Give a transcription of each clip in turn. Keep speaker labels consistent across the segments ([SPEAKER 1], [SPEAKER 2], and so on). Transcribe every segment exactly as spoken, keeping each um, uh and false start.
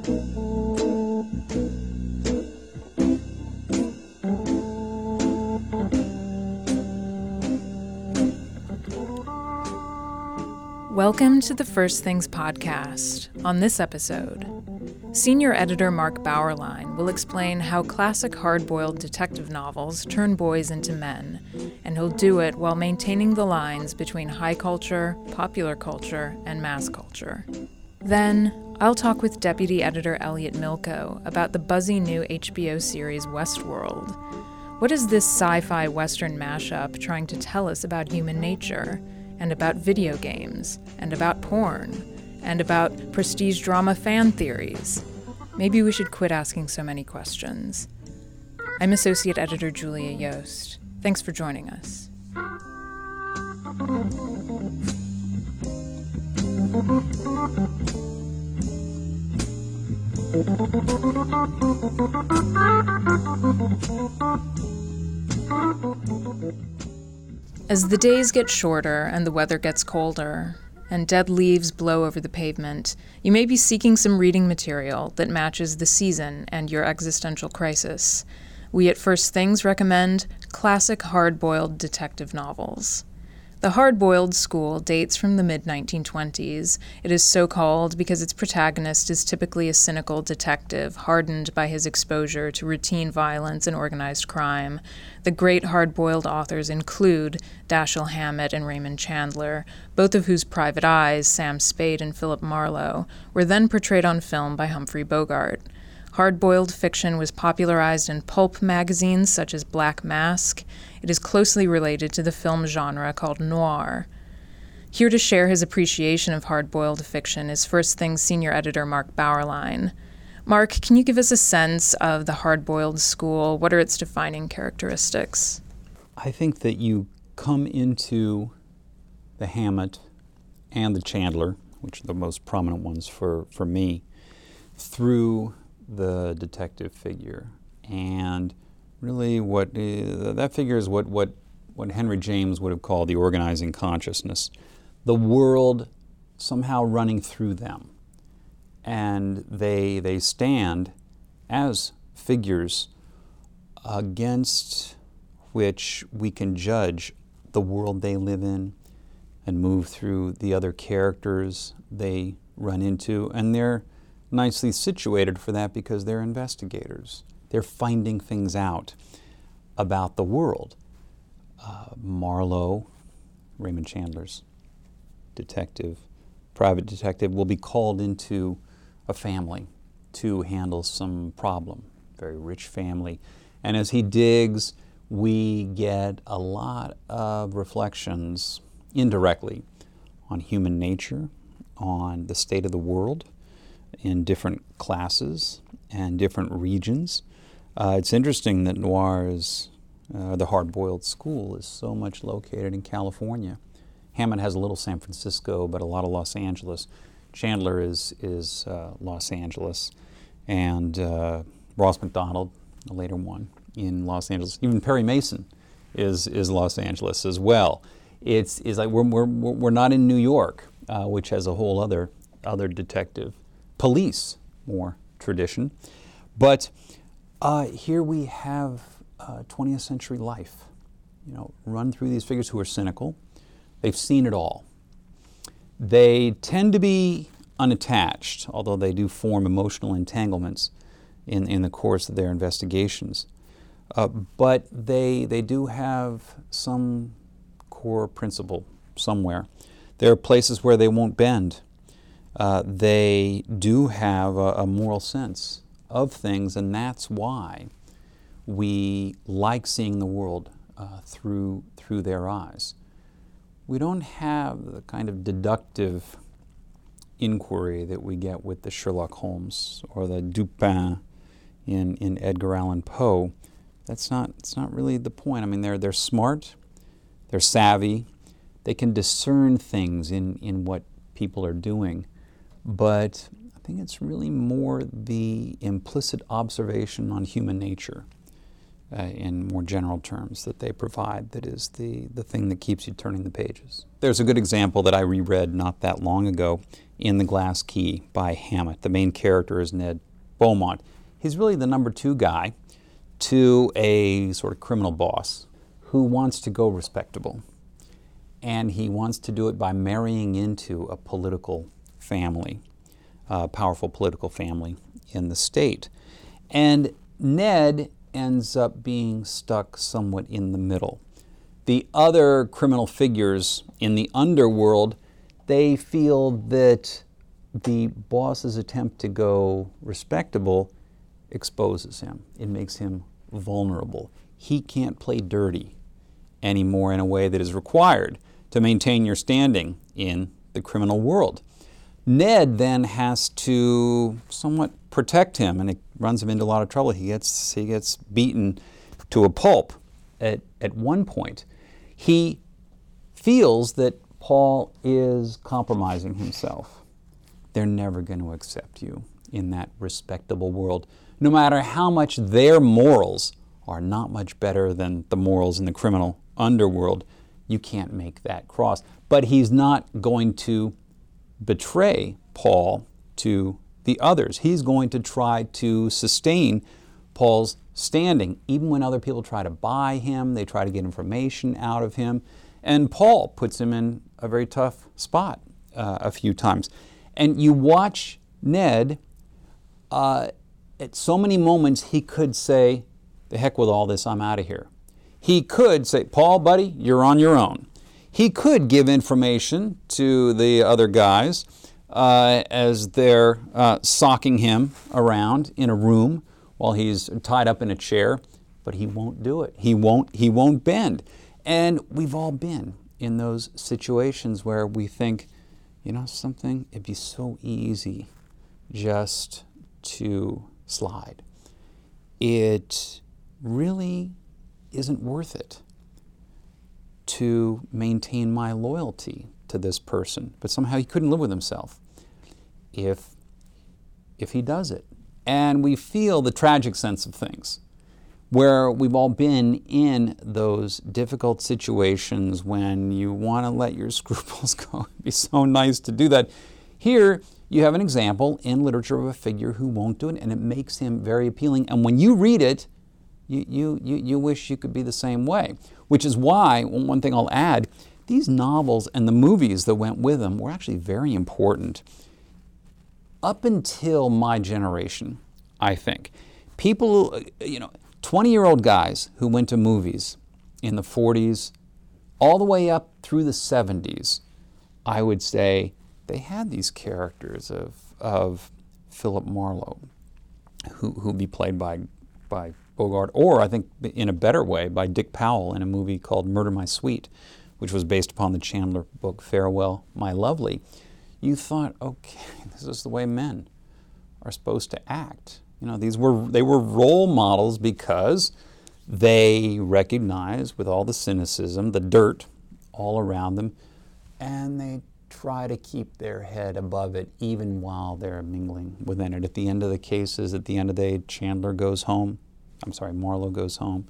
[SPEAKER 1] Welcome to the First Things podcast. On this episode, senior editor Mark Bauerlein will explain how classic hard-boiled detective novels turn boys into men, and he'll do it while maintaining the lines between high culture, popular culture, and mass culture. Then, I'll talk with deputy editor Elliot Milko about the buzzy new H B O series Westworld. What is this sci-fi Western mashup trying to tell us about human nature? And about video games, and about porn, and about prestige drama fan theories. Maybe we should quit asking so many questions. I'm Associate Editor Julia Yost. Thanks for joining us. As the days get shorter and the weather gets colder, and dead leaves blow over the pavement, you may be seeking some reading material that matches the season and your existential crisis. We at First Things recommend classic hard-boiled detective novels. The hard-boiled school dates from the mid nineteen twenties. It is so called because its protagonist is typically a cynical detective, hardened by his exposure to routine violence and organized crime. The great hard-boiled authors include Dashiell Hammett and Raymond Chandler, both of whose private eyes, Sam Spade and Philip Marlowe, were then portrayed on film by Humphrey Bogart. Hard-boiled fiction was popularized in pulp magazines such as Black Mask. It is closely related to the film genre called noir. Here to share his appreciation of hard-boiled fiction is First Things senior editor Mark Bauerlein. Mark, can you give us a sense of the hard-boiled school? What are its defining characteristics?
[SPEAKER 2] I think that you come into the Hammett and the Chandler, which are the most prominent ones for, for me, through the detective figure. And really what uh, that figure is what, what, what Henry James would have called the organizing consciousness. The world somehow running through them. And they, they stand as figures against which we can judge the world they live in and move through the other characters they run into. And they're nicely situated for that because they're investigators. They're finding things out about the world. Uh, Marlowe, Raymond Chandler's detective, private detective, will be called into a family to handle some problem, very rich family. And as he digs, we get a lot of reflections indirectly on human nature, on the state of the world, in different classes and different regions. Uh, it's interesting that noir is, uh, the hard-boiled school is so much located in California. Hammett has a little San Francisco, but a lot of Los Angeles. Chandler is, is uh, Los Angeles. And uh, Ross McDonald, a later one, in Los Angeles. Even Perry Mason is, is Los Angeles as well. It's, it's like we're, we're, we're not in New York, uh, which has a whole other, other detective police more tradition. But uh, here we have uh, twentieth century life, you know, run through these figures who are cynical. They've seen it all. They tend to be unattached, although they do form emotional entanglements in, in the course of their investigations. Uh, but they, they do have some core principle somewhere. There are places where they won't bend. Uh, they do have a, a moral sense of things, and that's why we like seeing the world uh, through through their eyes. We don't have the kind of deductive inquiry that we get with the Sherlock Holmes or the Dupin in, in Edgar Allan Poe. That's not it's not really the point. I mean, they're they're smart, they're savvy, they can discern things in, in what people are doing. But I think it's really more the implicit observation on human nature uh, in more general terms that they provide that is the, the thing that keeps you turning the pages. There's a good example that I reread not that long ago in The Glass Key by Hammett. The main character is Ned Beaumont. He's really the number two guy to a sort of criminal boss who wants to go respectable. And he wants to do it by marrying into a political family, a powerful political family in the state. And Ned ends up being stuck somewhat in the middle. The other criminal figures in the underworld, they feel that the boss's attempt to go respectable exposes him. It makes him vulnerable. He can't play dirty anymore in a way that is required to maintain your standing in the criminal world. Ned then has to somewhat protect him, and it runs him into a lot of trouble. He gets he gets beaten to a pulp at, at one point. He feels that Paul is compromising himself. They're never going to accept you in that respectable world, no matter how much their morals are not much better than the morals in the criminal underworld. You can't make that cross. But he's not going to betray Paul to the others. He's going to try to sustain Paul's standing, even when other people try to buy him, they try to get information out of him. And Paul puts him in a very tough spot uh, a few times. And you watch Ned, uh, at so many moments he could say, the heck with all this, I'm out of here. He could say, Paul, buddy, you're on your own. He could give information to the other guys uh, as they're uh, socking him around in a room while he's tied up in a chair, but he won't do it. He won't, he won't bend. And we've all been in those situations where we think, you know something, it'd be so easy just to slide. It really isn't worth it to maintain my loyalty to this person. But somehow he couldn't live with himself if, if he does it. And we feel the tragic sense of things, where we've all been in those difficult situations when you want to let your scruples go. It'd be so nice to do that. Here, you have an example in literature of a figure who won't do it, and it makes him very appealing. And when you read it, you, you, you, you wish you could be the same way. Which is why, one thing I'll add, these novels and the movies that went with them were actually very important. Up until my generation, I think, people, you know, twenty-year-old guys who went to movies in the forties, all the way up through the seventies, I would say they had these characters of, of Philip Marlowe, who who'd be played by, by Bogart, or I think in a better way by Dick Powell in a movie called Murder, My Sweet, which was based upon the Chandler book Farewell, My Lovely. You thought, okay, this is the way men are supposed to act. You know, these were they were role models because they recognized with all the cynicism, the dirt all around them, and they try to keep their head above it even while they're mingling within it. At the end of the cases, at the end of the day, Chandler goes home. I'm sorry, Marlowe goes home.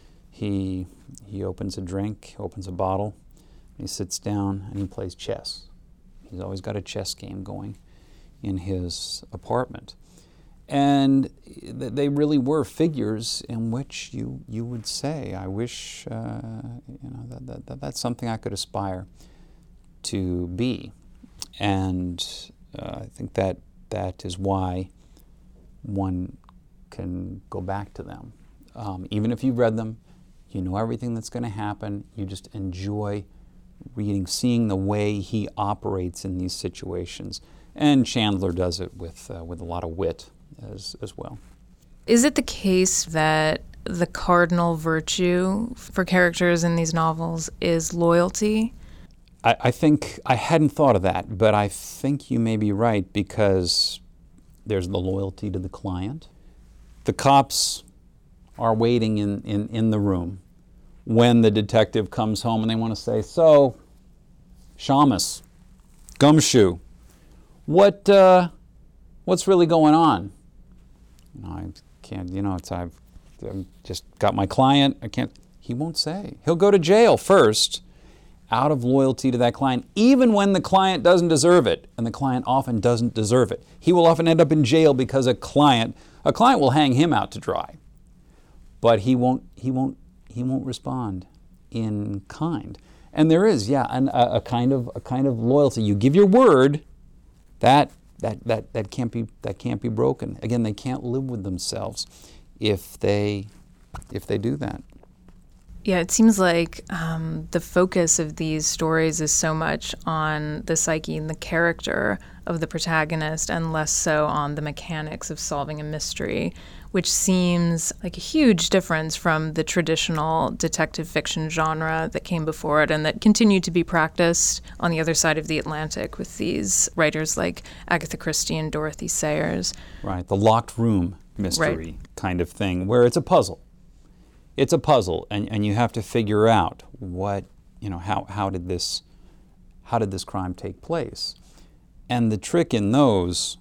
[SPEAKER 2] He he opens a drink, opens a bottle, he sits down and he plays chess. He's always got a chess game going in his apartment. And they really were figures in which you you would say, I wish uh, you know that, that, that that's something I could aspire to be. And uh, I think that that is why one can go back to them. Um, even if you've read them, you know everything that's going to happen. You just enjoy reading, seeing the way he operates in these situations. And Chandler does it with uh, with a lot of wit as as well.
[SPEAKER 1] Is it the case that the cardinal virtue for characters in these novels is loyalty?
[SPEAKER 2] I, I think I hadn't thought of that, but I think you may be right, because there's the loyalty to the client. The cops are waiting in, in, in the room when the detective comes home and they want to say, so, Shamus, Gumshoe, what uh, what's really going on? No, I can't, you know, it's I've, I've just got my client, I can't, he won't say. He'll go to jail first, out of loyalty to that client, even when the client doesn't deserve it, and the client often doesn't deserve it. He will often end up in jail because a client, a client will hang him out to dry, but he won't, he won't, he won't respond in kind. And there is, yeah, an, a, a kind of a kind of loyalty. You give your word, that that that that can't be that can't be broken. Again, they can't live with themselves if they if they do that.
[SPEAKER 1] Yeah, it seems like um, the focus of these stories is so much on the psyche and the character of the protagonist and less so on the mechanics of solving a mystery, which seems like a huge difference from the traditional detective fiction genre that came before it and that continued to be practiced on the other side of the Atlantic with these writers like Agatha Christie and Dorothy Sayers.
[SPEAKER 2] Right, the locked room mystery
[SPEAKER 1] Right.
[SPEAKER 2] kind of thing, where it's a puzzle. It's a puzzle, and, and you have to figure out what, you know, how, how did this how did this crime take place? And the trick in those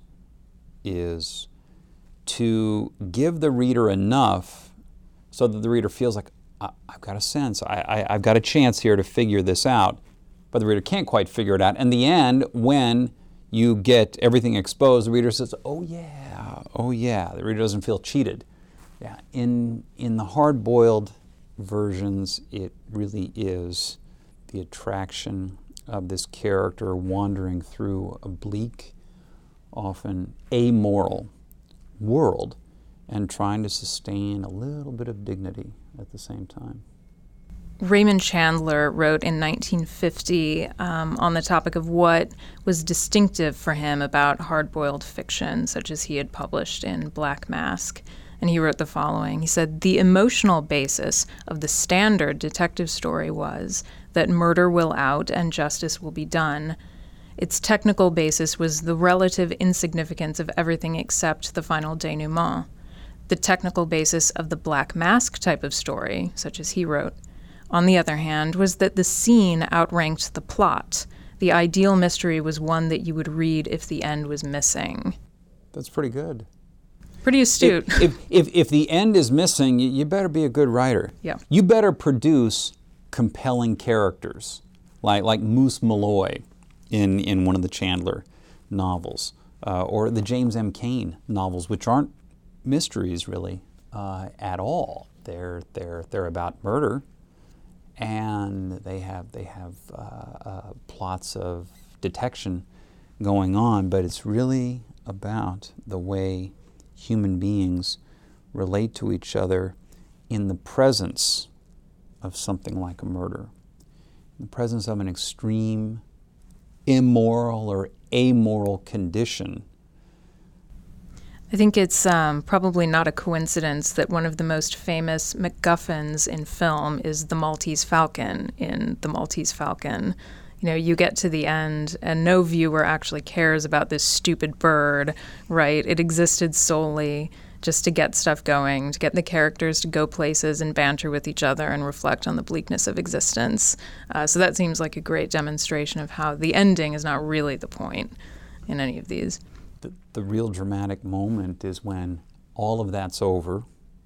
[SPEAKER 2] is to give the reader enough so that the reader feels like, I, I've got a sense, I, I, I've got a chance here to figure this out, but the reader can't quite figure it out. In the end, when you get everything exposed, the reader says, oh yeah, oh yeah. The reader doesn't feel cheated. Yeah, in in the hard-boiled versions, it really is the attraction of this character wandering through a bleak, often amoral world and trying to sustain a little bit of dignity at the same time.
[SPEAKER 1] Raymond Chandler wrote in nineteen fifty um, on the topic of what was distinctive for him about hard-boiled fiction, such as he had published in Black Mask. And he wrote the following. He said, "The emotional basis of the standard detective story was that murder will out and justice will be done. Its technical basis was the relative insignificance of everything except the final denouement. The technical basis of the Black Mask type of story, such as he wrote, on the other hand, was that the scene outranked the plot. The ideal mystery was one that you would read if the end was missing."
[SPEAKER 2] That's pretty good.
[SPEAKER 1] Pretty astute.
[SPEAKER 2] If, if, if, if the end is missing, you, you better be a good writer.
[SPEAKER 1] Yeah.
[SPEAKER 2] You better produce compelling characters, like, like Moose Malloy in, in one of the Chandler novels, uh, or the James M. Cain novels, which aren't mysteries really uh, at all. They're, they're, they're about murder, and they have, they have uh, uh, plots of detection going on, but it's really about the way human beings relate to each other in the presence of something like a murder, in the presence of an extreme immoral or amoral condition.
[SPEAKER 1] I think it's um, probably not a coincidence that one of the most famous MacGuffins in film is the Maltese Falcon in The Maltese Falcon. You know, you get to the end and no viewer actually cares about this stupid bird, right? It existed solely just to get stuff going, to get the characters to go places and banter with each other and reflect on the bleakness of existence. Uh, so that seems like a great demonstration of how the ending is not really the point in any of these.
[SPEAKER 2] The, the real dramatic moment is when all of that's over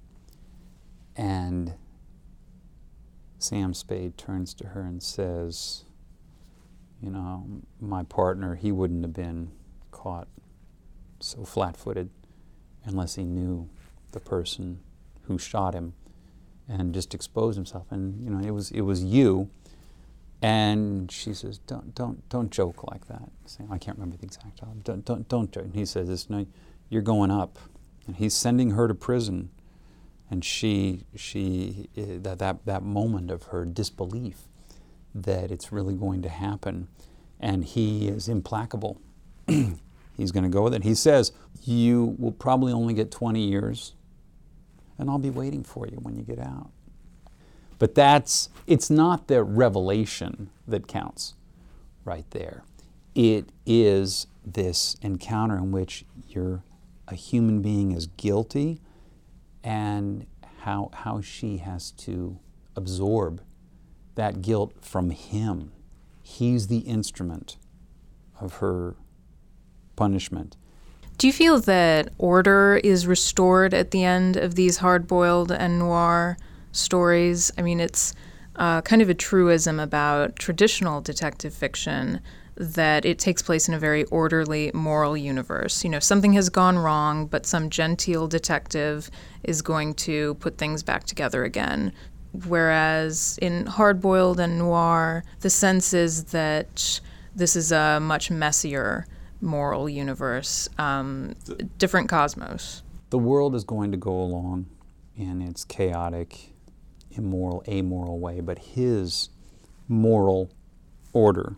[SPEAKER 2] and Sam Spade turns to her and says, you know, my partner, he wouldn't have been caught so flat-footed unless he knew the person who shot him and just exposed himself. And, you know, it was it was you. And she says, don't don't don't joke like that. Saying, I can't remember the exact title. Don't don't don't joke. And he says, this, no, you're going up. And he's sending her to prison. And she she that that that moment of her disbelief that it's really going to happen, and he is implacable. He's going to go with it. He says, you will probably only get twenty years, and I'll be waiting for you when you get out. But that's, it's not the revelation that counts right there. It is this encounter in which you're, a human being is guilty, and how how she has to absorb that guilt from him. He's the instrument of her punishment.
[SPEAKER 1] Do you feel that order is restored at the end of these hard-boiled and noir stories? I mean, it's uh, kind of a truism about traditional detective fiction that it takes place in a very orderly, moral universe. You know, something has gone wrong, but some genteel detective is going to put things back together again. Whereas in hard-boiled and noir, the sense is that this is a much messier moral universe, um, different cosmos.
[SPEAKER 2] The world is going to go along in its chaotic, immoral, amoral way, but his moral order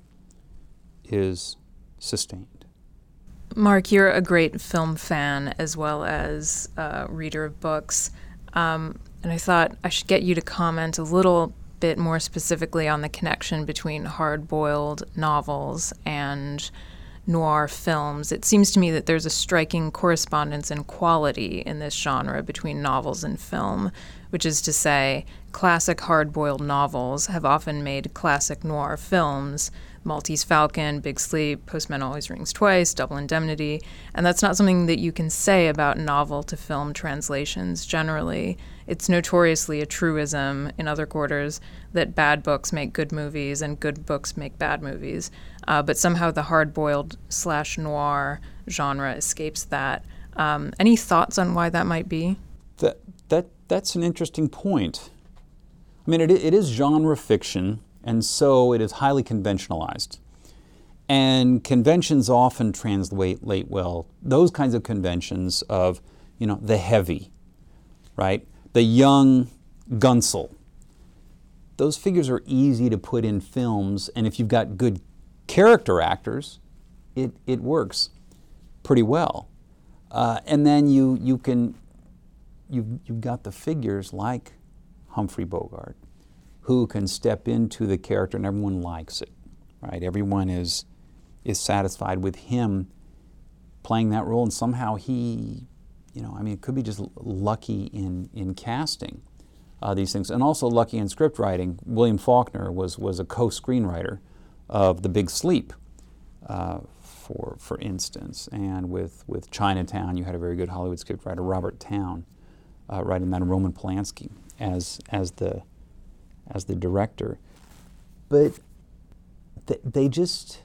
[SPEAKER 2] is sustained.
[SPEAKER 1] Mark, you're a great film fan as well as a reader of books, um, and I thought I should get you to comment a little bit more specifically on the connection between hard-boiled novels and noir films. It seems to me that there's a striking correspondence in quality in this genre between novels and film, which is to say, classic hard-boiled novels have often made classic noir films, Maltese Falcon, Big Sleep, Postman Always Rings Twice, Double Indemnity, and that's not something that you can say about novel-to-film translations generally. It's notoriously a truism in other quarters that bad books make good movies and good books make bad movies, uh, but somehow the hard-boiled slash noir genre escapes that. Um, any thoughts on why that might be?
[SPEAKER 2] That, that, that's an interesting point. I mean, it, it is genre fiction, and so it is highly conventionalized. And conventions often translate well. Those kinds of conventions of, you know, the heavy, right? The young Gunsel. Those figures are easy to put in films, and if you've got good character actors, it, it works pretty well. Uh, and then you you can you've you've got the figures like Humphrey Bogart, who can step into the character and everyone likes it, right? Everyone is is satisfied with him playing that role, and somehow he, you know, I mean, it could be just lucky in in casting uh, these things, and also lucky in script writing. William Faulkner was was a co-screenwriter of The Big Sleep, uh, for for instance, and with with Chinatown, you had a very good Hollywood scriptwriter, Robert Towne, uh, writing that, and Roman Polanski as as the as the director. But th- they just,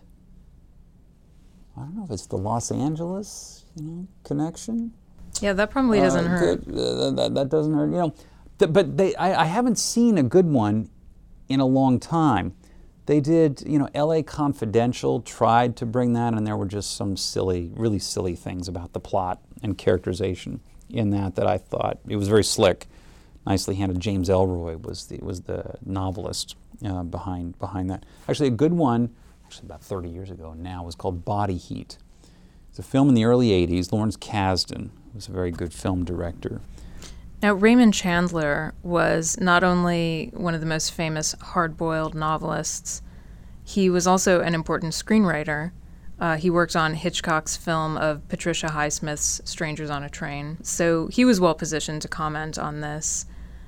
[SPEAKER 2] I don't know if it's the Los Angeles, you know, connection.
[SPEAKER 1] Yeah, that probably doesn't
[SPEAKER 2] uh,
[SPEAKER 1] hurt.
[SPEAKER 2] Good, uh, that, that doesn't hurt, you know. Th- but they, I, I haven't seen a good one in a long time. They did, you know, L A Confidential tried to bring that, and there were just some silly, really silly things about the plot and characterization in that that I thought, it was very slick, nicely handled. James Ellroy was the was the novelist uh, behind behind that. Actually, a good one, actually about thirty years ago now, was called Body Heat. It's a film in the early eighties. Lawrence Kasdan was a very good film director.
[SPEAKER 1] Now, Raymond Chandler was not only one of the most famous hard-boiled novelists, he was also an important screenwriter. Uh, he worked on Hitchcock's film of Patricia Highsmith's Strangers on a Train. So he was well positioned to comment on this.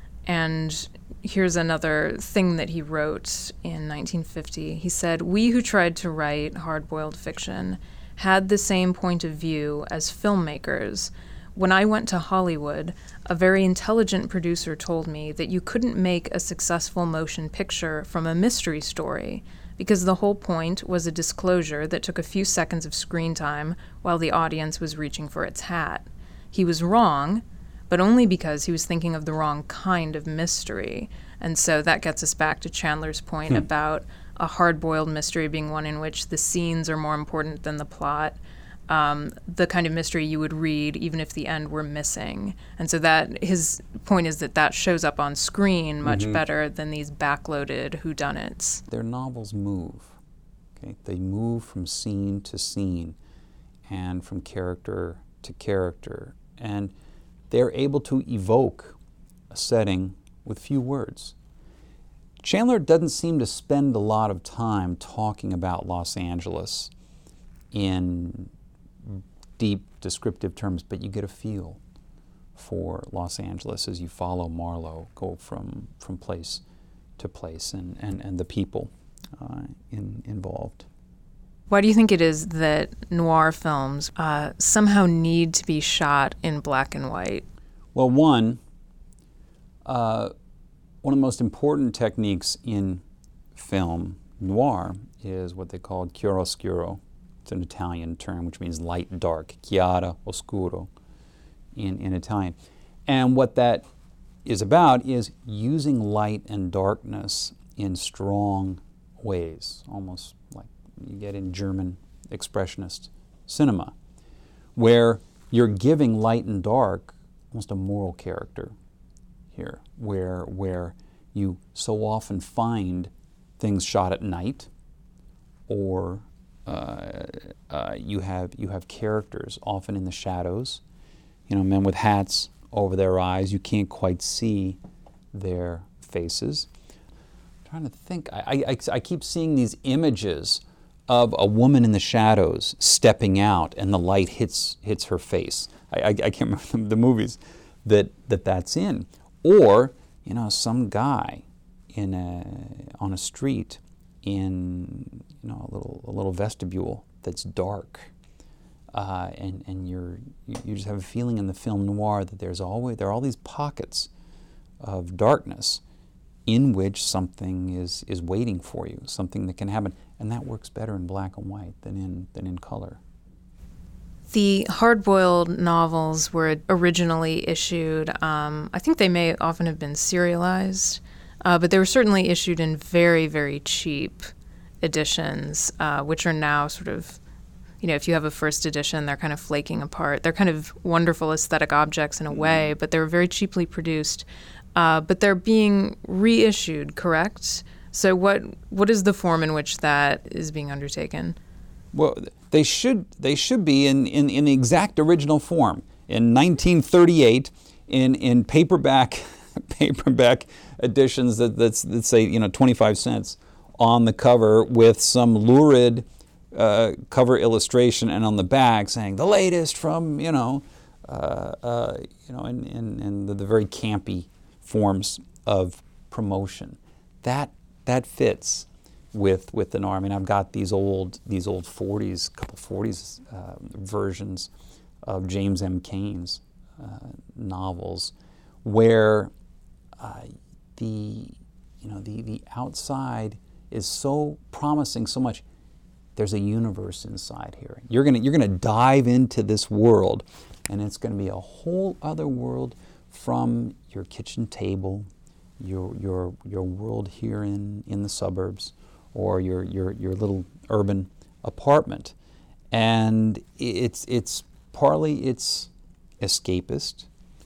[SPEAKER 1] And here's another thing that he wrote in nineteen fifty. He said, "We who tried to write hard-boiled fiction had the same point of view as filmmakers. When I went to Hollywood, a very intelligent producer told me that you couldn't make a successful motion picture from a mystery story, because the whole point was a disclosure that took a few seconds of screen time while the audience was reaching for its hat. He was wrong, but only because he was thinking of the wrong kind of mystery." And so that gets us back to Chandler's point hmm. about a hard-boiled mystery being one in which the scenes are more important than the plot. Um, the kind of mystery you would read even if the end were missing. And so that his point is that that shows up on screen much mm-hmm. better than these backloaded whodunits.
[SPEAKER 2] Their novels move. Okay? They move from scene to scene and from character to character. And they're able to evoke a setting with few words. Chandler doesn't seem to spend a lot of time talking about Los Angeles in deep descriptive terms, but you get a feel for Los Angeles as you follow Marlowe go from from place to place and, and, and the people uh, in, involved.
[SPEAKER 1] Why do you think it is that noir films uh, somehow need to be shot in black and white?
[SPEAKER 2] Well, one, uh, one of the most important techniques in film noir is what they call chiaroscuro. It's an Italian term which means light and dark, chiaro oscuro in, in Italian. And what that is about is using light and darkness in strong ways, almost like you get in German expressionist cinema, where you're giving light and dark almost a moral character here, where, where you so often find things shot at night, or uh, uh, you have you have characters often in the shadows, you know, men with hats over their eyes. You can't quite see their faces. I'm trying to think. I, I, I keep seeing these images of a woman in the shadows stepping out, and the light hits hits her face. I, I, I can't remember the, the movies that, that that's in. Or, you know, some guy in a, on a street in, you know, a little a little vestibule that's dark, uh, and and you're you, you just have a feeling in the film noir that there's always there are all these pockets of darkness in which something is is waiting for you, something that can happen, and that works better in black and white than in than in color.
[SPEAKER 1] The hard-boiled novels were originally issued, um, I think they may often have been serialized, uh, but they were certainly issued in very, very cheap editions, uh, which are now sort of, you know, if you have a first edition, they're kind of flaking apart. They're kind of wonderful aesthetic objects in a way, but they're very cheaply produced. Uh, but they're being reissued, correct? So what what is the form in which that is being undertaken?
[SPEAKER 2] Well, they should they should be in, in, in the exact original form. In nineteen thirty-eight, in in paperback paperback editions that that's that say you know twenty-five cents on the cover with some lurid uh, cover illustration, and on the back saying the latest from you know uh, uh, you know in in, in the, the very campy forms of promotion. That that fits with with the noir. I mean, I've got these old these old forties, couple forties uh, versions of James M. Cain's uh, novels, where uh, the you know the the outside is so promising so much. There's a universe inside here. You're gonna you're gonna dive into this world, and it's gonna be a whole other world from your kitchen table, your your your world here in, in the suburbs, or your, your your little urban apartment. And it's it's partly it's escapist,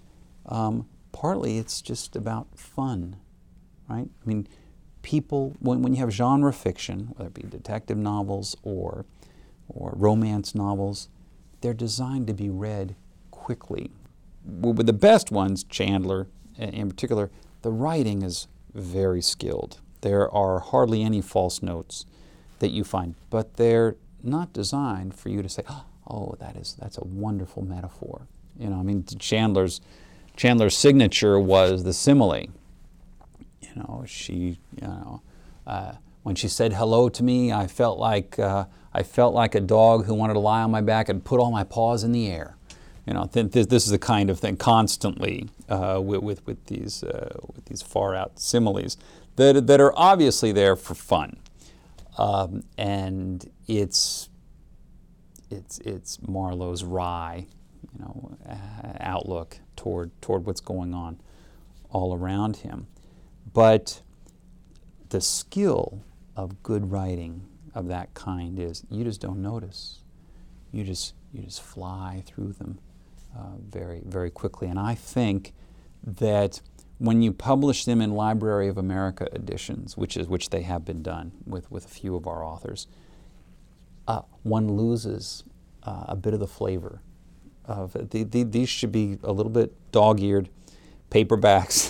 [SPEAKER 2] um, partly it's just about fun, right? I mean, people, when, when you have genre fiction, whether it be detective novels or or romance novels, they're designed to be read quickly. With the best ones, Chandler in particular, the writing is very skilled. There are hardly any false notes that you find, but they're not designed for you to say, "Oh, that is that's a wonderful metaphor." You know, I mean, Chandler's Chandler's signature was the simile. You know, she, you know, uh, when she said hello to me, I felt like uh, I felt like a dog who wanted to lie on my back and put all my paws in the air. You know, th- th- this is the kind of thing constantly uh, with, with with these uh, with these far out similes that that are obviously there for fun, um, and it's it's it's Marlowe's wry, you know, uh, outlook toward toward what's going on all around him, but the skill of good writing of that kind is you just don't notice, you just you just fly through them. Uh, very, very quickly. And I think that when you publish them in Library of America editions, which is which they have been done with, with a few of our authors, uh, one loses uh, a bit of the flavor of it. The, the, these should be a little bit dog-eared paperbacks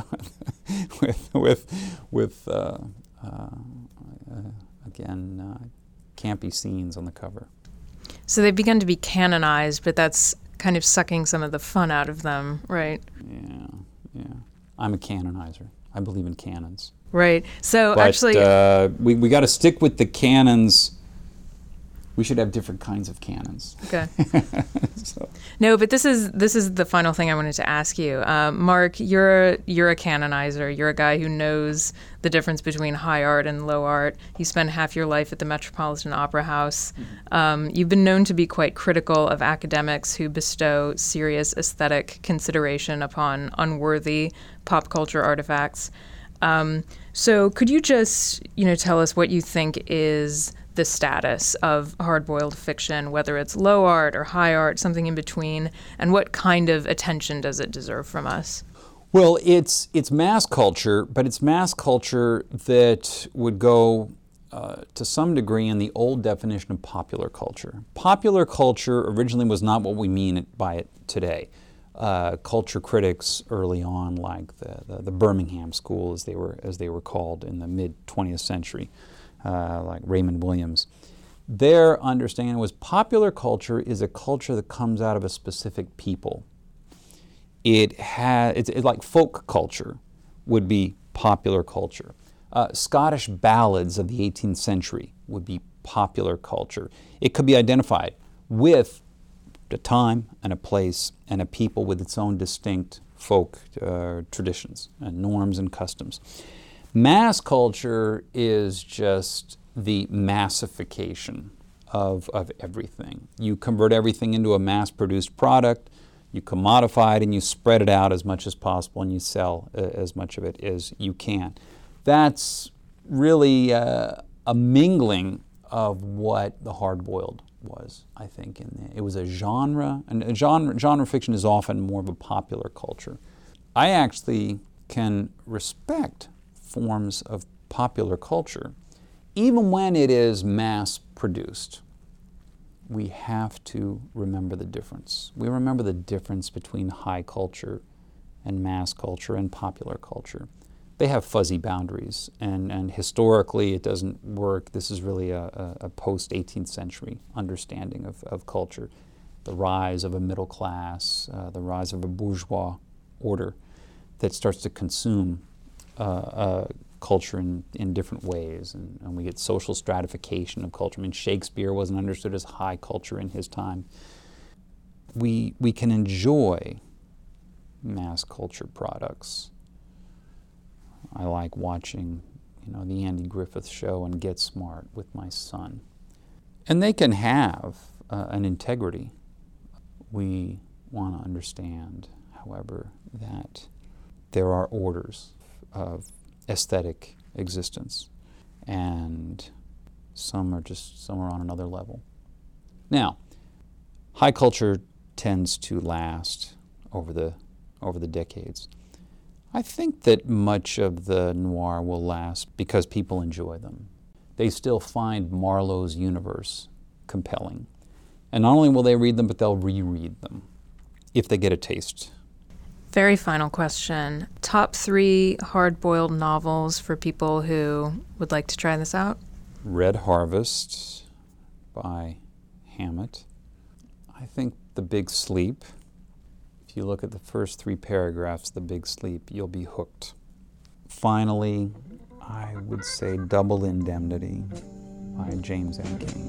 [SPEAKER 2] with with with uh, uh, uh, again uh, campy scenes on the cover.
[SPEAKER 1] So they've begun to be canonized, but that's kind of sucking some of the fun out of them, right?
[SPEAKER 2] Yeah, yeah. I'm a canonizer. I believe in canons.
[SPEAKER 1] Right. So
[SPEAKER 2] but,
[SPEAKER 1] actually,
[SPEAKER 2] uh, we we got to stick with the canons We should have different kinds of canons.
[SPEAKER 1] Okay.
[SPEAKER 2] So.
[SPEAKER 1] No, but this is this is the final thing I wanted to ask you, uh, Mark. You're you're a canonizer. You're a guy who knows the difference between high art and low art. You spend half your life at the Metropolitan Opera House. Um, you've been known to be quite critical of academics who bestow serious aesthetic consideration upon unworthy pop culture artifacts. Um, so, could you just you know tell us what you think is the status of hard-boiled fiction, whether it's low art or high art, something in between, and what kind of attention does it deserve from us?
[SPEAKER 2] Well, it's it's mass culture, but it's mass culture that would go uh, to some degree in the old definition of popular culture. Popular culture originally was not what we mean it, by it today. Uh, culture critics early on, like the, the, the Birmingham School, as they were as they were called in the mid twentieth century, Uh, like Raymond Williams, their understanding was popular culture is a culture that comes out of a specific people. It has it's, it's like folk culture would be popular culture. Uh, Scottish ballads of the eighteenth century would be popular culture. It could be identified with a time and a place and a people with its own distinct folk uh, traditions and norms and customs. Mass culture is just the massification of, of everything. You convert everything into a mass-produced product, you commodify it, and you spread it out as much as possible, and you sell uh, as much of it as you can. That's really uh, a mingling of what the hard-boiled was, I think. In the, it was a genre, and a genre, genre fiction is often more of a popular culture. I actually can respect forms of popular culture, even when it is mass-produced. We have to remember the difference. We remember the difference between high culture and mass culture and popular culture. They have fuzzy boundaries, and, and historically it doesn't work. This is really a, a, a post-eighteenth century understanding of, of culture. The rise of a middle class, uh, the rise of a bourgeois order that starts to consume Uh, uh, culture in, in different ways, and, and we get social stratification of culture. I mean, Shakespeare wasn't understood as high culture in his time. We, we can enjoy mass culture products. I like watching, you know, the Andy Griffith Show and Get Smart with my son. And they can have uh, an integrity. We want to understand, however, that there are orders of aesthetic existence, and some are just some are on another level. Now, high culture tends to last over the over the decades. I think that much of the noir will last because people enjoy them. They still find Marlowe's universe compelling, and not only will they read them, but they'll reread them if they get a taste.
[SPEAKER 1] Very final question. Top three hard-boiled novels for people who would like to try this out?
[SPEAKER 2] Red Harvest by Hammett. I think The Big Sleep. If you look at the first three paragraphs of The Big Sleep, you'll be hooked. Finally, I would say Double Indemnity by James M. Cain.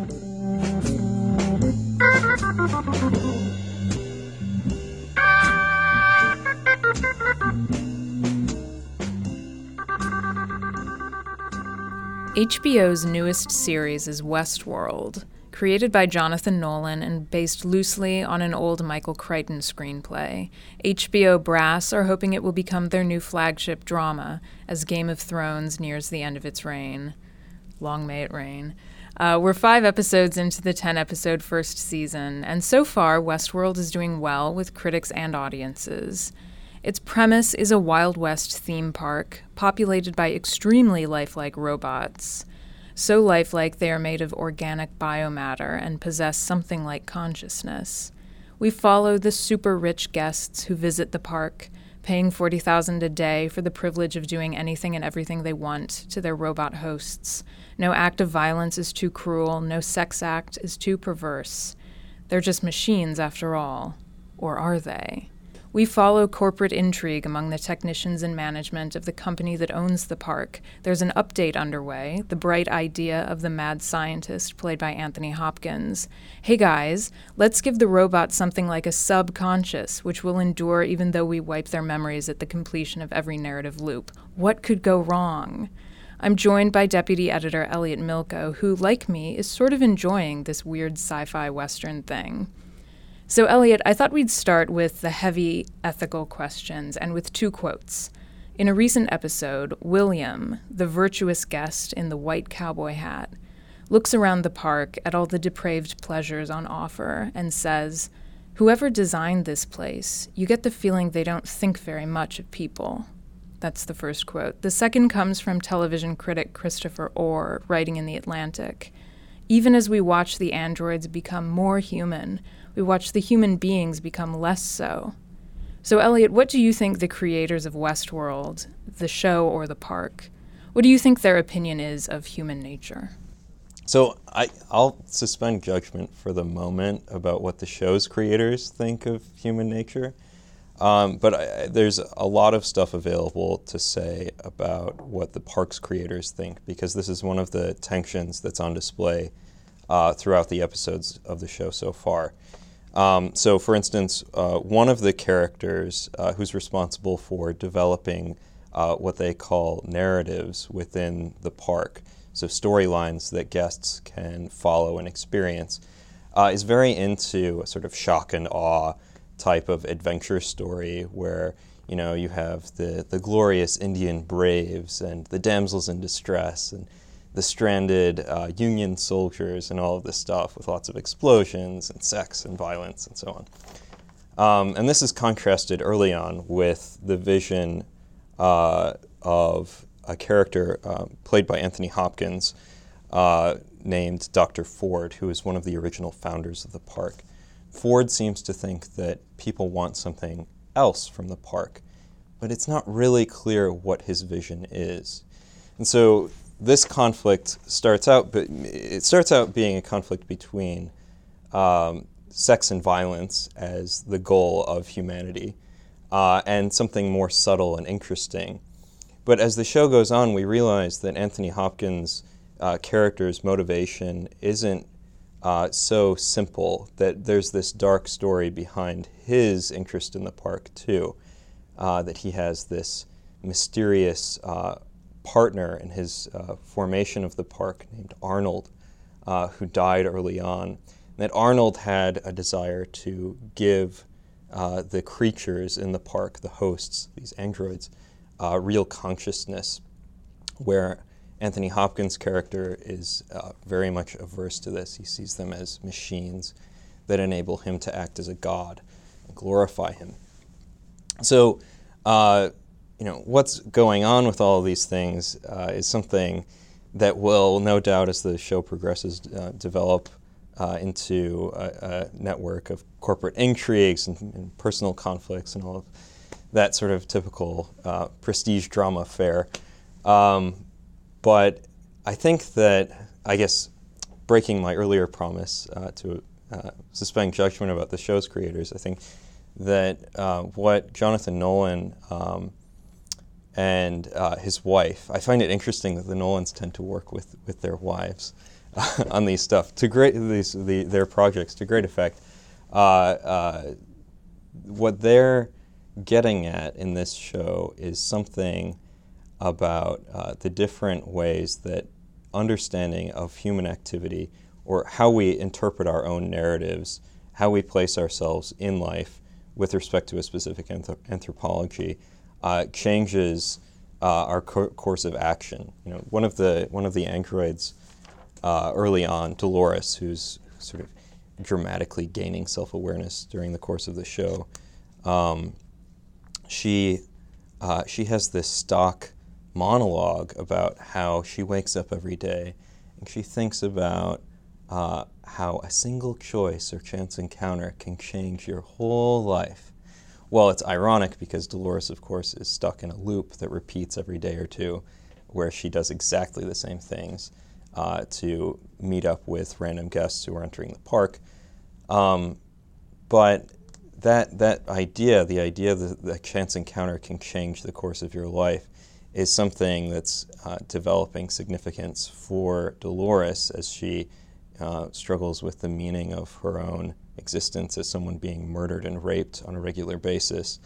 [SPEAKER 1] H B O's newest series is Westworld, created by Jonathan Nolan and based loosely on an old Michael Crichton screenplay. H B O brass are hoping it will become their new flagship drama as Game of Thrones nears the end of its reign. Long may it reign. Uh, we're five episodes into the ten-episode first season, and so far, Westworld is doing well with critics and audiences. Its premise is a Wild West theme park populated by extremely lifelike robots. So lifelike they are made of organic biomatter and possess something like consciousness. We follow the super-rich guests who visit the park, paying forty thousand dollars a day for the privilege of doing anything and everything they want to their robot hosts. No act of violence is too cruel, no sex act is too perverse. They're just machines after all. Or are they? We follow corporate intrigue among the technicians and management of the company that owns the park. There's an update underway, the bright idea of the mad scientist played by Anthony Hopkins. Hey guys, let's give the robot something like a subconscious, which will endure even though we wipe their memories at the completion of every narrative loop. What could go wrong? I'm joined by Deputy Editor Elliot Milko, who, like me, is sort of enjoying this weird sci-fi Western thing. So, Elliot, I thought we'd start with the heavy ethical questions and with two quotes. In a recent episode, William, the virtuous guest in the white cowboy hat, looks around the park at all the depraved pleasures on offer and says, "Whoever designed this place, you get the feeling they don't think very much of people." That's the first quote. The second comes from television critic Christopher Orr, writing in The Atlantic. Even as we watch the androids become more human, we watch the human beings become less so. So, Elliot, what do you think the creators of Westworld, the show or the park, what do you think their opinion is of human nature?
[SPEAKER 3] So I, I'll suspend judgment for the moment about what the show's creators think of human nature. Um, but I, there's a lot of stuff available to say about what the park's creators think, because this is one of the tensions that's on display uh, throughout the episodes of the show so far. Um, so, for instance, uh, one of the characters uh, who's responsible for developing uh, what they call narratives within the park, so storylines that guests can follow and experience, uh, is very into a sort of shock and awe type of adventure story where, you know, you have the, the glorious Indian braves and the damsels in distress and the stranded uh, Union soldiers and all of this stuff with lots of explosions and sex and violence and so on. Um, and this is contrasted early on with the vision uh, of a character uh, played by Anthony Hopkins uh, named Doctor Ford, who is one of the original founders of the park. Ford seems to think that people want something else from the park, but it's not really clear what his vision is. And so this conflict starts out, but it starts out being a conflict between um, sex and violence as the goal of humanity, uh, and something more subtle and interesting. But as the show goes on, we realize that Anthony Hopkins' uh, character's motivation isn't uh, so simple, that there's this dark story behind his interest in the park too, uh, that he has this mysterious uh, partner in his uh, formation of the park named Arnold, uh, who died early on. And that Arnold had a desire to give uh, the creatures in the park, the hosts, these androids, uh, real consciousness, where Anthony Hopkins' character is uh, very much averse to this. He sees them as machines that enable him to act as a god and glorify him. So, uh, you know, what's going on with all of these things uh, is something that will, no doubt, as the show progresses, uh, develop uh, into a, a network of corporate intrigues and, and personal conflicts and all of that sort of typical uh, prestige drama fare. Um, but I think that, I guess, breaking my earlier promise uh, to uh, suspend judgment about the show's creators, I think that uh, what Jonathan Nolan um, and uh, his wife, I find it interesting that the Nolans tend to work with, with their wives uh, on these stuff, to great these the, their projects to great effect. Uh, uh, what they're getting at in this show is something about uh, the different ways that understanding of human activity, or how we interpret our own narratives, how we place ourselves in life with respect to a specific anthrop- anthropology, uh, changes uh, our co- course of action. You know, one of the one of the androids uh, early on, Dolores, who's sort of dramatically gaining self-awareness during the course of the show, um, she uh, she has this stock monologue about how she wakes up every day and she thinks about uh, how a single choice or chance encounter can change your whole life. Well, it's ironic because Dolores, of course, is stuck in a loop that repeats every day or two where she does exactly the same things uh, to meet up with random guests who are entering the park. Um, but that that idea, the idea that the chance encounter can change the course of your life, is something that's uh, developing significance for Dolores as she uh, struggles with the meaning of her own existence as someone being murdered and raped on a regular basis,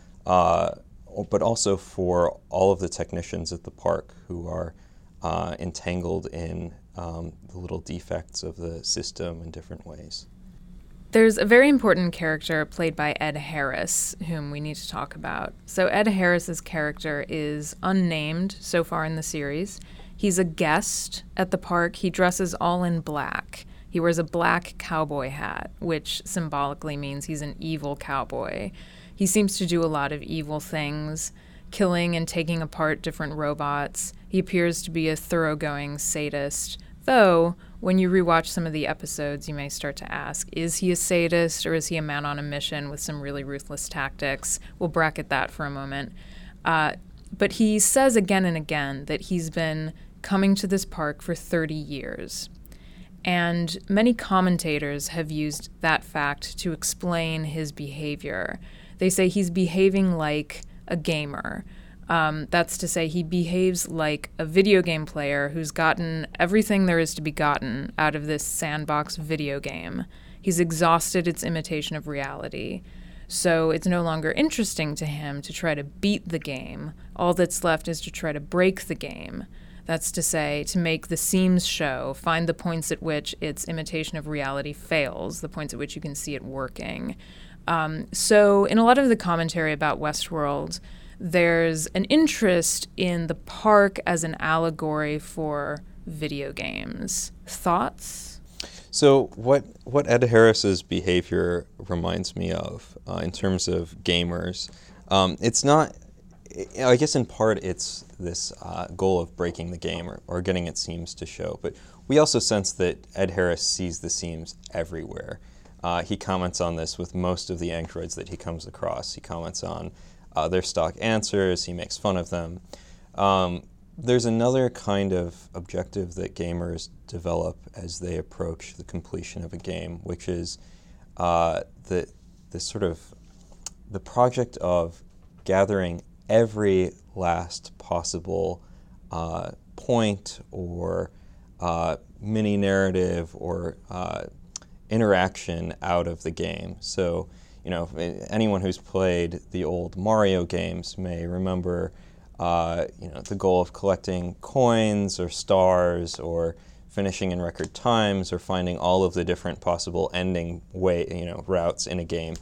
[SPEAKER 3] uh, but also for all of the technicians at the park who are uh, entangled in um, the little defects of the system in different ways.
[SPEAKER 1] There's a very important character played by Ed Harris, whom we need to talk about. So Ed Harris's character is unnamed so far in the series. He's a guest at the park. He dresses all in black. He wears a black cowboy hat, which symbolically means he's an evil cowboy. He seems to do a lot of evil things, killing and taking apart different robots. He appears to be a thoroughgoing sadist, though when you rewatch some of the episodes, you may start to ask, is he a sadist or is he a man on a mission with some really ruthless tactics? We'll bracket that for a moment. Uh, but he says again and again that he's been coming to this park for thirty years. And many commentators have used that fact to explain his behavior. They say he's behaving like a gamer. Um, that's to say he behaves like a video game player who's gotten everything there is to be gotten out of this sandbox video game. He's exhausted its imitation of reality. So it's no longer interesting to him to try to beat the game. All that's left is to try to break the game. That's to say, to make the seams show, find the points at which its imitation of reality fails, the points at which you can see it working. Um, so in a lot of the commentary about Westworld, there's an interest in the park as an allegory for video games. Thoughts?
[SPEAKER 3] So what what Ed Harris's behavior reminds me of uh, in terms of gamers, um, it's not, I guess in part it's this uh, goal of breaking the game or, or getting its seams to show, but we also sense that Ed Harris sees the seams everywhere. Uh, he comments on this with most of the androids that he comes across. He comments on Uh, their stock answers, he makes fun of them. Um, there's another kind of objective that gamers develop as they approach the completion of a game, which is uh, the, the sort of the project of gathering every last possible uh, point or uh, mini narrative or uh, interaction out of the game. So, you know, anyone who's played the old Mario games may remember, uh, you know, the goal of collecting coins or stars or finishing in record times or finding all of the different possible ending way, you know, routes in a game.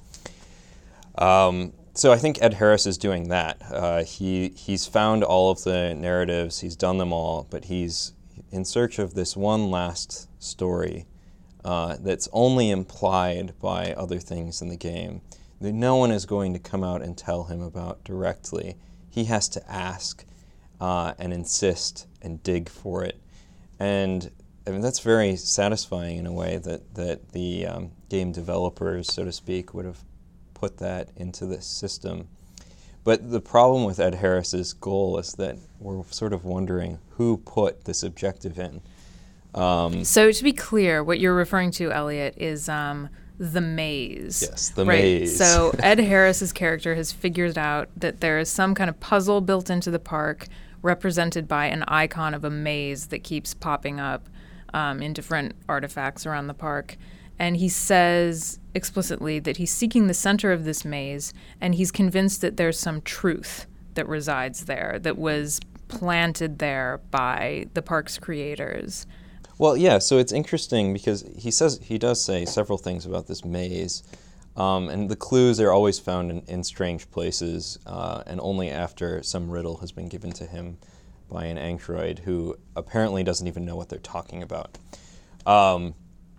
[SPEAKER 3] Um, so I think Ed Harris is doing that. Uh, he he's found all of the narratives, he's done them all, but he's in search of this one last story Uh, that's only implied by other things in the game that no one is going to come out and tell him about directly. He has to ask uh, and insist and dig for it. And I mean, that's very satisfying in a way that, that the um, game developers, so to speak, would have put that into the system. But the problem with Ed Harris's goal is that we're sort of wondering who put this objective in. Um,
[SPEAKER 1] so to be clear, what you're referring to, Elliot, is um, the maze.
[SPEAKER 3] Yes, the
[SPEAKER 1] right?
[SPEAKER 3] maze.
[SPEAKER 1] So Ed Harris's character has figured out that there is some kind of puzzle built into the park represented by an icon of a maze that keeps popping up um, in different artifacts around the park. And he says explicitly that he's seeking the center of this maze, and he's convinced that there's some truth that resides there, that was planted there by the park's creators.
[SPEAKER 3] Well, yeah, so it's interesting because he says he does say several things about this maze, um, and the clues are always found in, in strange places, uh, and only after some riddle has been given to him by an android who apparently doesn't even know what they're talking about. Um,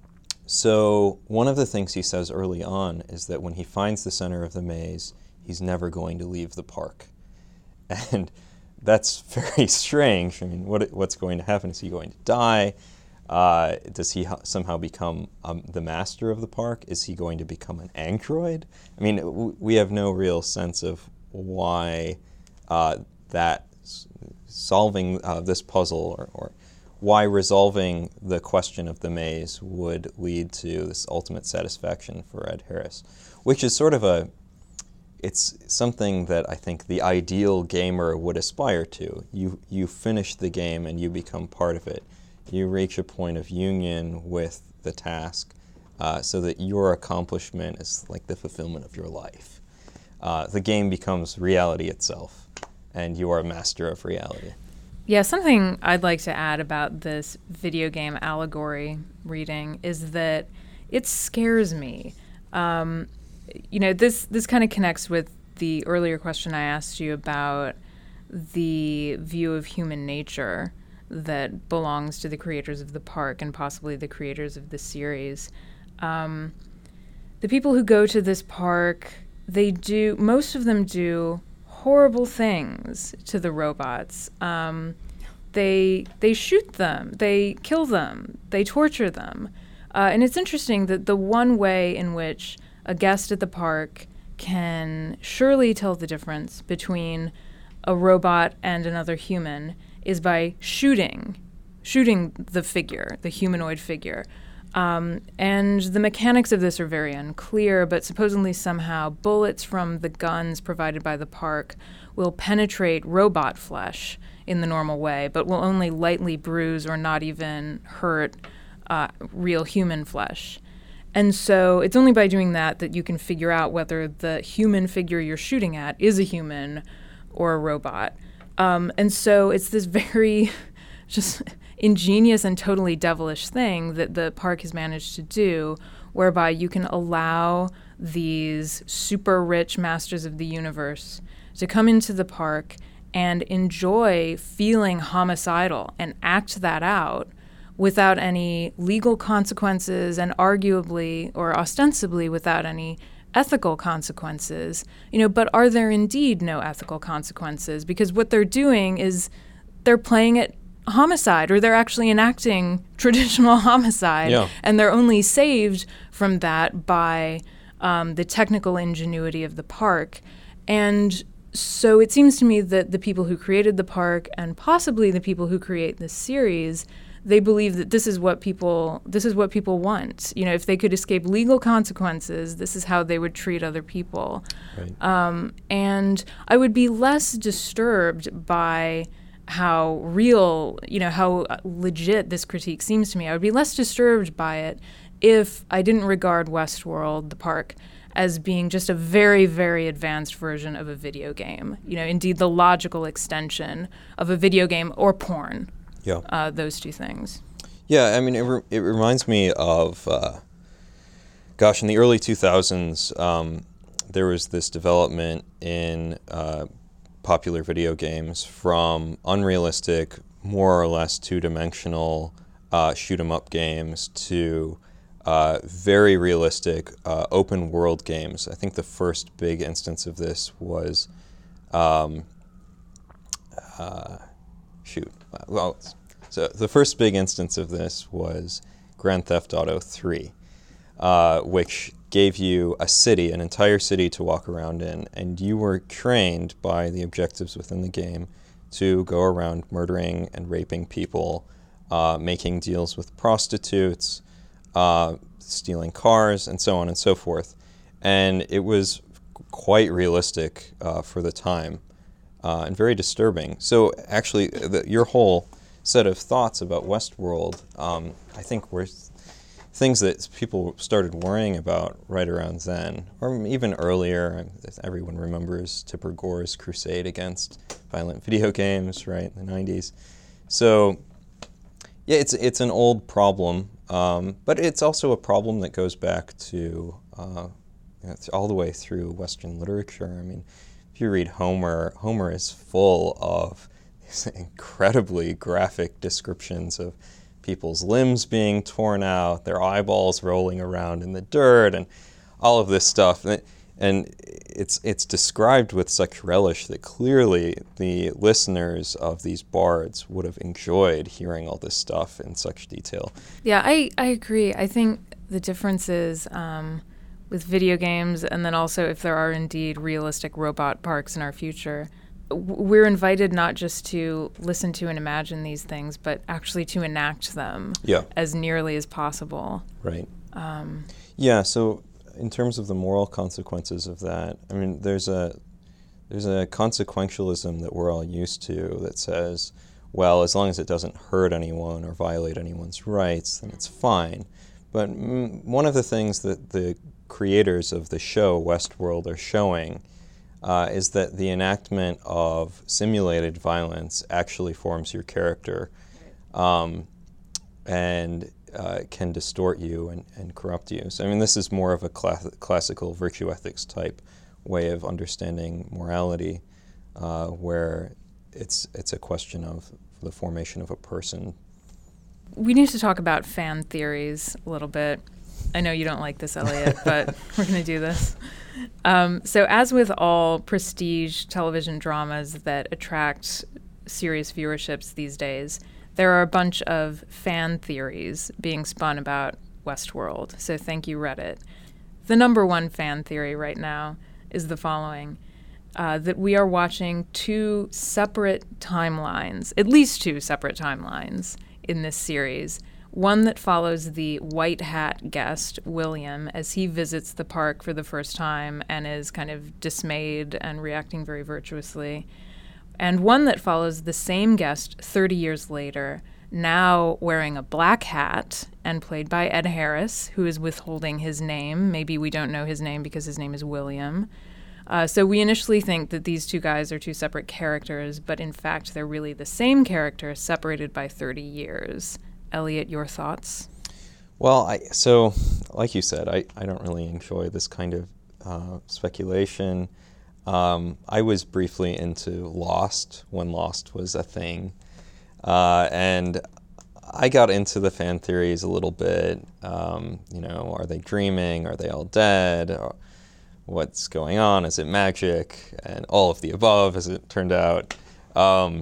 [SPEAKER 3] so one of the things he says early on is that when he finds the center of the maze, he's never going to leave the park. And that's very strange. I mean, what what's going to happen? Is he going to die? Uh, does he ha- somehow become um, the master of the park? Is he going to become an android? I mean, w- we have no real sense of why uh, that s- solving uh, this puzzle or, or why resolving the question of the maze would lead to this ultimate satisfaction for Ed Harris, which is sort of a, it's something that I think the ideal gamer would aspire to. You, you finish the game and you become part of it. You reach a point of union with the task uh, so that your accomplishment is like the fulfillment of your life. Uh, the game becomes reality itself, and you are a master of reality.
[SPEAKER 1] Yeah, something I'd like to add about this video game allegory reading is that it scares me. Um, you know, this, this kind of connects with the earlier question I asked you about the view of human nature that belongs to the creators of the park and possibly the creators of the series. Um, the people who go to this park, they do, most of them do horrible things to the robots. Um, they they shoot them, they kill them, they torture them. Uh, and it's interesting that the one way in which a guest at the park can surely tell the difference between a robot and another human is by shooting, shooting the figure, the humanoid figure. Um, and the mechanics of this are very unclear, but supposedly somehow bullets from the guns provided by the park will penetrate robot flesh in the normal way, but will only lightly bruise or not even hurt uh, real human flesh. And so it's only by doing that that you can figure out whether the human figure you're shooting at is a human or a robot. Um, and so it's this very just ingenious and totally devilish thing that the park has managed to do, whereby you can allow these super rich masters of the universe to come into the park and enjoy feeling homicidal and act that out without any legal consequences and arguably or ostensibly without any ethical consequences. You know, but are there indeed no ethical consequences? Because what they're doing is they're playing it homicide, or they're actually enacting traditional homicide,
[SPEAKER 3] yeah.
[SPEAKER 1] and they're only saved from that by um, the technical ingenuity of the park. And so it seems to me that the people who created the park, and possibly the people who create this series, they believe that this is what people this is what people want. You know, if they could escape legal consequences, this is how they would treat other people.
[SPEAKER 3] Right.
[SPEAKER 1] Um, and I would be less disturbed by how real, you know, how legit this critique seems to me. I would be less disturbed by it if I didn't regard Westworld, the park, as being just a very, very advanced version of a video game. You know, indeed the logical extension of a video game or porn.
[SPEAKER 3] Yeah.
[SPEAKER 1] Uh, those two things.
[SPEAKER 3] Yeah, I mean, it, re- it reminds me of, uh, gosh, in the early two thousands, um, there was this development in uh, popular video games from unrealistic, more or less two-dimensional uh, shoot-'em-up games to uh, very realistic uh, open-world games. I think the first big instance of this was, um, uh, shoot, well, so the first big instance of this was Grand Theft Auto three, uh, which gave you a city, an entire city to walk around in, and you were trained by the objectives within the game to go around murdering and raping people, uh, making deals with prostitutes, uh, stealing cars, and so on and so forth. And it was quite realistic uh, for the time, uh, and very disturbing. So actually, the, your whole set of thoughts about Westworld, um, I think were things that people started worrying about right around then, or even earlier. Everyone remembers Tipper Gore's crusade against violent video games, right, in the nineties. So, yeah, it's it's an old problem, um, but it's also a problem that goes back to uh, you know, all the way through Western literature. I mean, if you read Homer, Homer is full of these incredibly graphic descriptions of people's limbs being torn out, their eyeballs rolling around in the dirt, and all of this stuff. And it's it's described with such relish that clearly the listeners of these bards would have enjoyed hearing all this stuff in such detail.
[SPEAKER 1] Yeah, I, I agree. I think the difference is um, with video games, and then also if there are indeed realistic robot parks in our future, we're invited not just to listen to and imagine these things, but actually to enact them
[SPEAKER 3] yeah.
[SPEAKER 1] as nearly as possible.
[SPEAKER 3] Right.
[SPEAKER 1] Um,
[SPEAKER 3] yeah, so in terms of the moral consequences of that, I mean, there's a there's a consequentialism that we're all used to that says, well, as long as it doesn't hurt anyone or violate anyone's rights, then it's fine. But mm, one of the things that the creators of the show Westworld are showing uh, is that the enactment of simulated violence actually forms your character um, and uh, can distort you and, and corrupt you. So, I mean, this is more of a class- classical virtue ethics type way of understanding morality, uh, where it's it's a question of the formation of a person.
[SPEAKER 1] We need to talk about fan theories a little bit. I know you don't like this, Elliot, but we're going to do this. Um, so as with all prestige television dramas that attract serious viewerships these days, there are a bunch of fan theories being spun about Westworld. So thank you, Reddit. The number one fan theory right now is the following. Uh, that we are watching two separate timelines, at least two separate timelines in this series. One that follows the white hat guest, William, as he visits the park for the first time and is kind of dismayed and reacting very virtuously. And one that follows the same guest thirty years later, now wearing a black hat and played by Ed Harris, who is withholding his name. Maybe we don't know his name because his name is William. Uh, so we initially think that these two guys are two separate characters, but in fact they're really the same character separated by thirty years. Elliot, your thoughts?
[SPEAKER 3] Well, I, so like you said, I, I don't really enjoy this kind of uh, speculation. Um, I was briefly into Lost when Lost was a thing. Uh, and I got into the fan theories a little bit. Um, you know, are they dreaming? Are they all dead? Or what's going on? Is it magic? And all of the above, as it turned out. Um,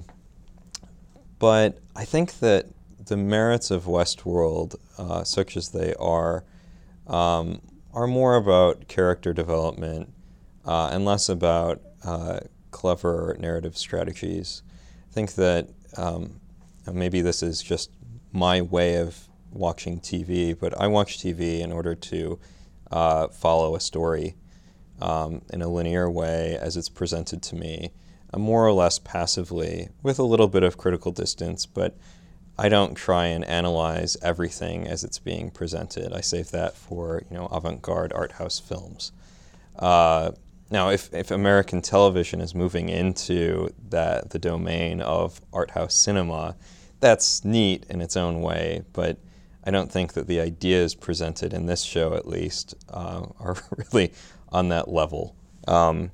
[SPEAKER 3] but I think that the merits of Westworld, uh, such as they are, um, are more about character development uh, and less about uh, clever narrative strategies. I think that um, maybe this is just my way of watching T V, but I watch T V in order to uh, follow a story um, in a linear way as it's presented to me, uh, more or less passively, with a little bit of critical distance, but I don't try and analyze everything as it's being presented. I save that for, you know, avant-garde art house films. Uh, now, if, if American television is moving into that the domain of art house cinema, that's neat in its own way, but I don't think that the ideas presented in this show, at least, uh, are really on that level. Um,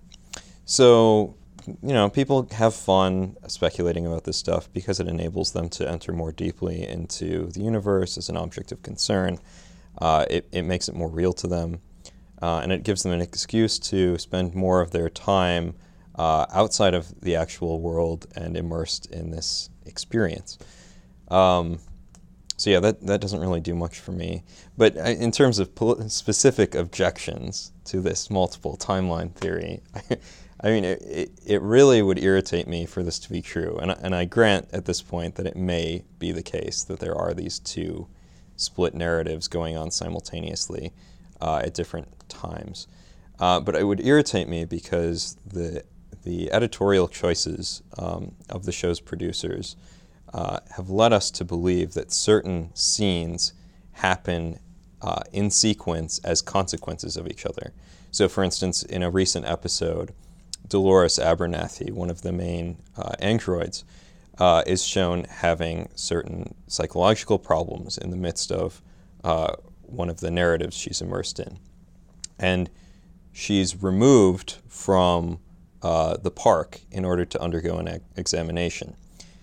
[SPEAKER 3] so, you know, people have fun speculating about this stuff because it enables them to enter more deeply into the universe as an object of concern. Uh, it, it makes it more real to them, uh, and it gives them an excuse to spend more of their time uh, outside of the actual world and immersed in this experience. Um, so yeah, that, that doesn't really do much for me. But I, in terms of pol- specific objections to this multiple timeline theory, I, I mean, it, it, it really would irritate me for this to be true. And, and I grant at this point that it may be the case that there are these two split narratives going on simultaneously uh, at different times. Uh, but it would irritate me because the the editorial choices um, of the show's producers uh, have led us to believe that certain scenes happen uh, in sequence as consequences of each other. So, for instance, in a recent episode, Dolores Abernathy, one of the main uh, androids, uh, is shown having certain psychological problems in the midst of uh, one of the narratives she's immersed in. And she's removed from uh, the park in order to undergo an e- examination.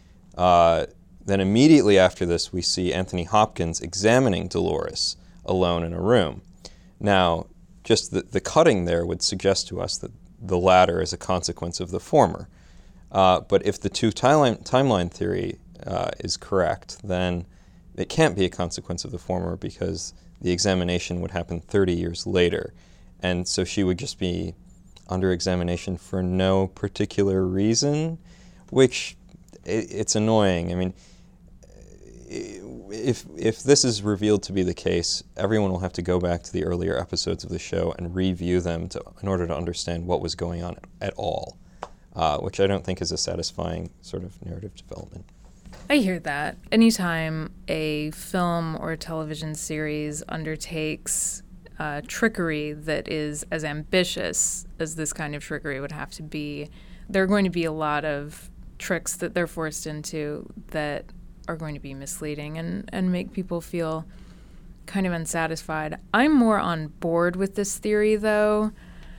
[SPEAKER 3] Uh, then immediately after this, we see Anthony Hopkins examining Dolores alone in a room. Now, just the, the cutting there would suggest to us that the latter is a consequence of the former. Uh, but if the two timeline, timeline theory uh, is correct, then it can't be a consequence of the former because the examination would happen thirty years later. And so she would just be under examination for no particular reason, which it, it's annoying. I mean, if if this is revealed to be the case, everyone will have to go back to the earlier episodes of the show and review them to, in order to understand what was going on at all, uh, which I don't think is a satisfying sort of narrative development.
[SPEAKER 1] I hear that. Anytime a film or a television series undertakes uh, trickery that is as ambitious as this kind of trickery would have to be, there are going to be a lot of tricks that they're forced into that are going to be misleading and, and make people feel kind of unsatisfied. I'm more on board with this theory, though,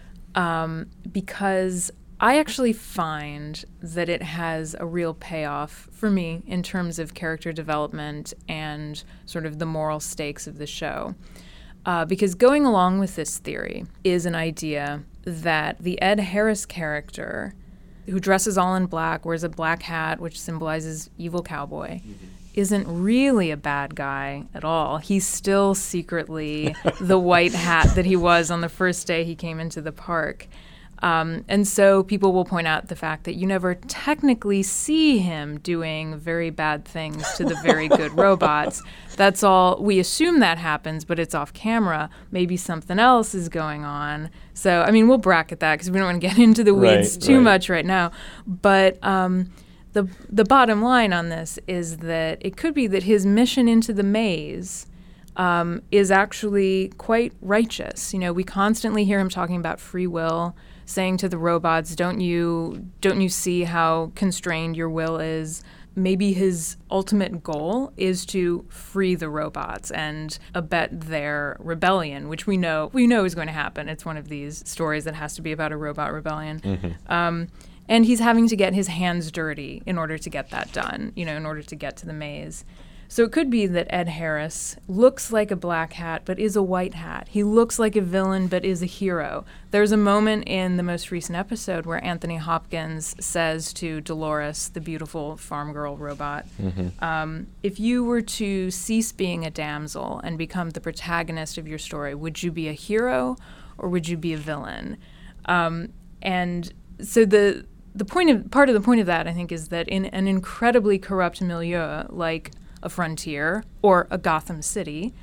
[SPEAKER 1] um, because I actually find that it has a real payoff for me in terms of character development and sort of the moral stakes of the show. Uh, because going along with this theory is an idea that the Ed Harris character, who dresses all in black, wears a black hat, which symbolizes evil cowboy, mm-hmm. isn't really a bad guy at all. He's still secretly the white hat that he was on the first day he came into the park. Um, and so people will point out the fact that you never technically see him doing very bad things to the very good robots. That's all. We assume that happens, but it's off camera. Maybe something else is going on. So, I mean, we'll bracket that because we don't want to get into the weeds
[SPEAKER 3] right,
[SPEAKER 1] too
[SPEAKER 3] right.
[SPEAKER 1] much right now. But um, the the bottom line on this is that it could be that his mission into the maze um, is actually quite righteous. You know, we constantly hear him talking about free will, saying to the robots, don't you don't you see how constrained your will is? Maybe his ultimate goal is to free the robots and abet their rebellion, which we know we know is going to happen. It's one of these stories that has to be about a robot rebellion. Mm-hmm. Um, and he's having to get his hands dirty in order to get that done, you know, in order to get to the maze. So it could be that Ed Harris looks like a black hat but is a white hat. He looks like a villain but is a hero. There's a moment in the most recent episode where Anthony Hopkins says to Dolores, the beautiful farm girl robot, mm-hmm. um, if you were to cease being a damsel and become the protagonist of your story, would you be a hero or would you be a villain? Um, and so the the point of part of the point of that, I think, is that in an incredibly corrupt milieu like a Frontier or a Gotham City,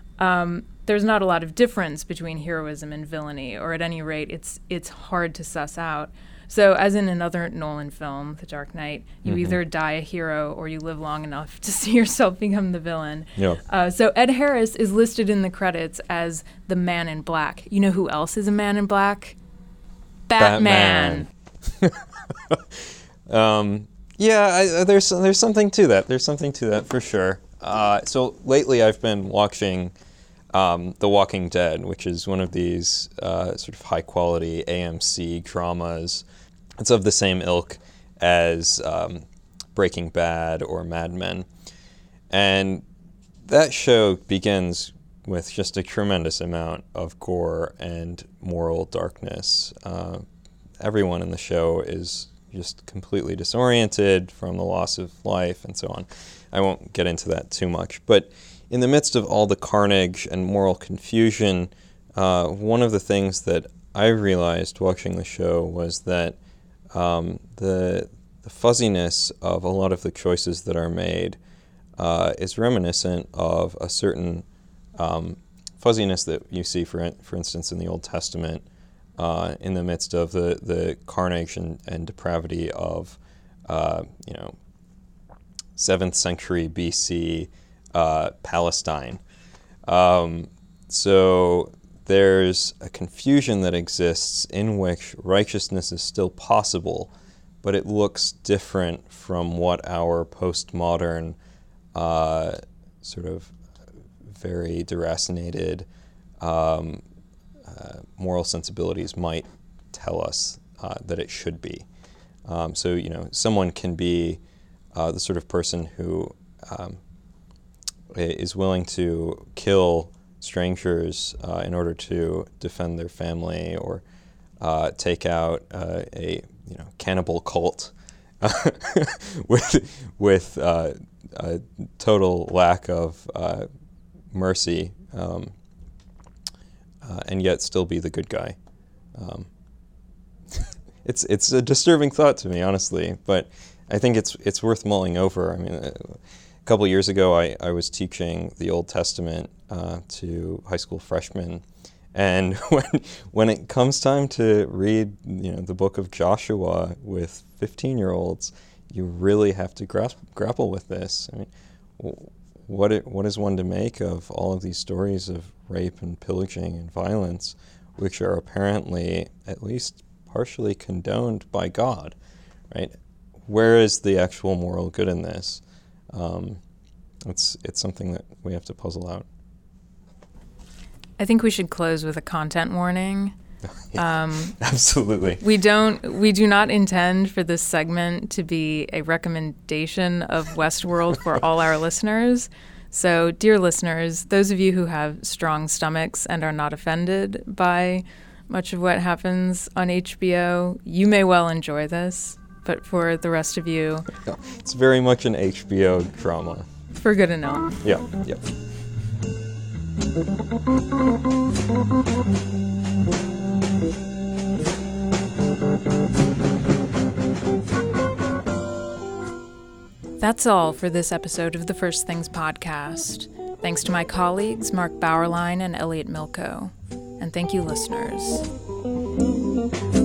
[SPEAKER 1] um, there's not a lot of difference between heroism and villainy, or at any rate, it's it's hard to suss out. So as in another Nolan film, The Dark Knight, you mm-hmm. either die a hero or you live long enough to see yourself become the villain.
[SPEAKER 3] Yeah.
[SPEAKER 1] Uh, so Ed Harris is listed in the credits as the Man in Black. You know who else is a Man in Black? Batman.
[SPEAKER 3] Batman. um Yeah, I, there's there's something to that. There's something to that for sure. Uh, so lately, I've been watching um, The Walking Dead, which is one of these uh, sort of high quality A M C dramas. It's of the same ilk as um, Breaking Bad or Mad Men, and that show begins with just a tremendous amount of gore and moral darkness. Uh, everyone in the show is just completely disoriented from the loss of life and so on. I won't get into that too much. But in the midst of all the carnage and moral confusion, uh, one of the things that I realized watching the show was that um, the, the fuzziness of a lot of the choices that are made uh, is reminiscent of a certain um, fuzziness that you see, for, in, for instance, in the Old Testament, Uh, in the midst of the, the carnage and, and depravity of, uh, you know, seventh century B C uh, Palestine. Um, so there's a confusion that exists in which righteousness is still possible, but it looks different from what our postmodern, uh, sort of very deracinated, um, Uh, moral sensibilities might tell us uh, that it should be. Um, so, you know, someone can be uh, the sort of person who um, is willing to kill strangers uh, in order to defend their family, or uh, take out uh, a you know cannibal cult with with uh, a total lack of uh, mercy. Um, Uh, and yet still be the good guy. Um, it's it's a disturbing thought to me, honestly. But I think it's it's worth mulling over. I mean, a couple years ago, I, I was teaching the Old Testament uh, to high school freshmen, and when when it comes time to read, you know, the book of Joshua with fifteen-year-olds, you really have to grasp, grapple with this. I mean, what it, what is one to make of all of these stories of rape and pillaging and violence, which are apparently at least partially condoned by God, right? Where is the actual moral good in this? Um, it's it's something that we have to puzzle out.
[SPEAKER 1] I think we should close with a content warning.
[SPEAKER 3] Yeah, um, absolutely.
[SPEAKER 1] We don't. We do not intend for this segment to be a recommendation of Westworld for all our listeners. So, dear listeners, those of you who have strong stomachs and are not offended by much of what happens on H B O, you may well enjoy this. But for the rest of you,
[SPEAKER 3] it's very much an H B O drama.
[SPEAKER 1] For good enough.
[SPEAKER 3] Yeah. Yeah.
[SPEAKER 1] That's all for this episode of the First Things podcast. Thanks to my colleagues, Mark Bauerlein and Elliot Milko. And thank you, listeners.